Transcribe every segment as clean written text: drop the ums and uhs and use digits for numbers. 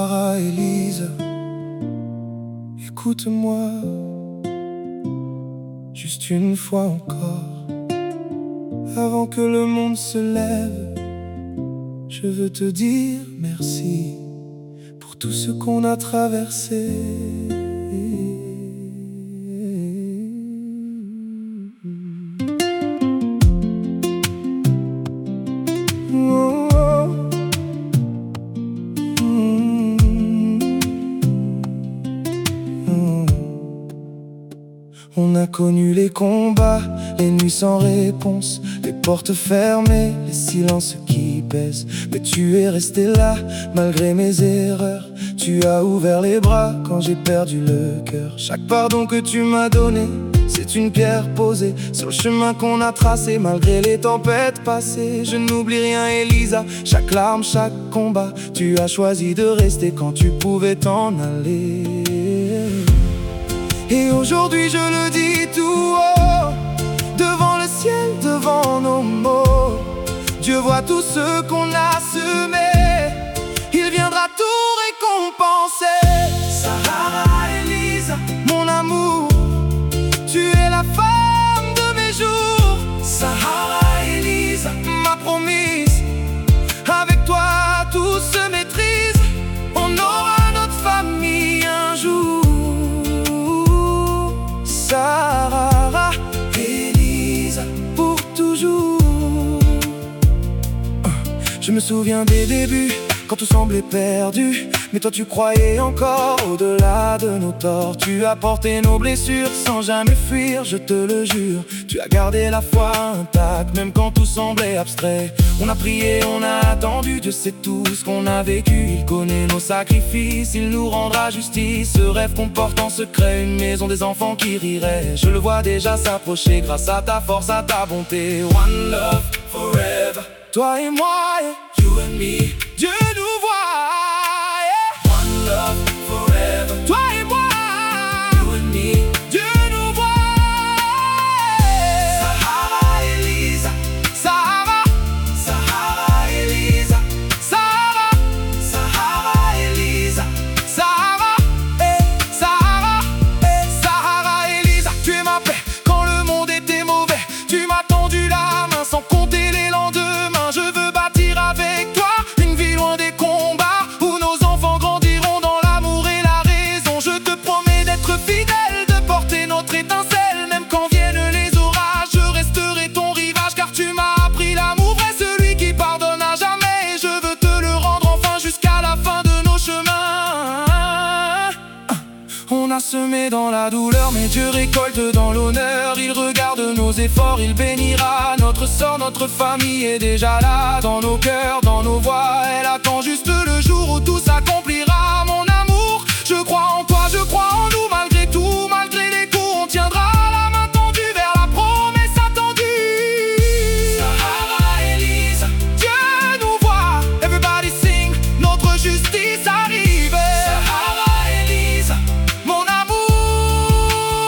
Sahara et Lisa, écoute-moi, juste une fois encore, avant que le monde se lève. Je veux te dire merci pour tout ce qu'on a traversé. Oh, oh. On a connu les combats, les nuits sans réponse, les portes fermées, les silences qui pèsent. Mais tu es resté là, malgré mes erreurs. Tu as ouvert les bras quand j'ai perdu le cœur. Chaque pardon que tu m'as donné, c'est une pierre posée sur le chemin qu'on a tracé. Malgré les tempêtes passées, je n'oublie rien Elisa. Chaque larme, chaque combat, tu as choisi de rester quand tu pouvais t'en aller. Et aujourd'hui je le dis tout haut, devant le ciel, devant nos mots. Dieu voit tout ce qu'on a semé, il viendra tout récompenser. Sahara et Lisa, mon amour, tu es la femme de mes jours. Sahara et Lisa, ma promise, avec toi tout se maîtrise. On aura notre famille un jour. Sahara et Lisa, pour toujours. Je me souviens des débuts, quand tout semblait perdu. Mais toi tu croyais encore au-delà de nos torts. Tu as porté nos blessures sans jamais fuir, je te le jure. Tu as gardé la foi intacte, même quand tout semblait abstrait. On a prié, on a attendu, Dieu sait tout ce qu'on a vécu. Il connaît nos sacrifices, il nous rendra justice. Ce rêve qu'on porte en secret, une maison des enfants qui riraient. Je le vois déjà s'approcher grâce à ta force, à ta bonté. One love forever, toi et moi, yeah. You and me, Dieu nous voit, yeah. One love forever, toi et moi, you and me, Dieu nous voit, yeah. Sahara et Lisa, Sahara, Sahara et Lisa, Sahara, Sahara et Lisa, Sahara, Sahara, Sahara et Lisa. Tu es ma paix quand le monde était mauvais. Tu m'as tendu la main sans compter les lendemains. Je veux bâtir avec toi une vie loin des combats, où nos enfants grandiront dans l'amour et la raison. Je te promets d'être fidèle, de porter notre étincelle. Même quand viennent les orages, je resterai ton rivage. Car tu m'as appris l'amour vrai, celui qui pardonne à jamais. Je veux te le rendre enfin jusqu'à la fin de nos chemins. On a semé dans la douleur, mais Dieu récolte dans l'honneur. Il regarde nos efforts, il bénira notre sort. Notre famille est déjà là, dans nos cœurs, dans nos voix. Elle attend juste le jour où tout s'accomplira. Mon amour, je crois en toi, je crois en nous. Malgré tout, malgré les coups, on tiendra la main tendue vers la promesse attendue. Sahara et Lisa, Dieu nous voit. Everybody sing, notre justice arrive. Sahara et Lisa, mon amour.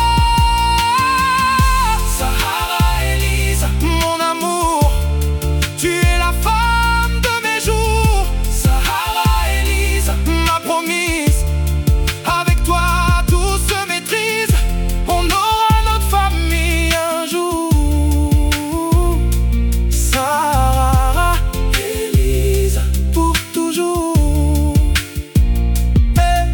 Sahara et Lisa, mon amour, tu es la femme de mes jours. Sahara et Lisa, ma promise, avec toi tout se maîtrise. On aura notre famille un jour. Sahara et Lisa, pour toujours. Hey.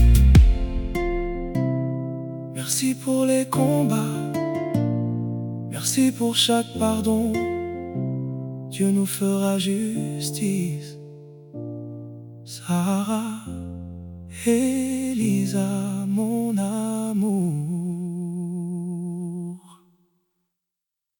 Merci pour les combats, merci pour chaque pardon. Dieu nous fera justice. Sahara et Lisa, mon amour.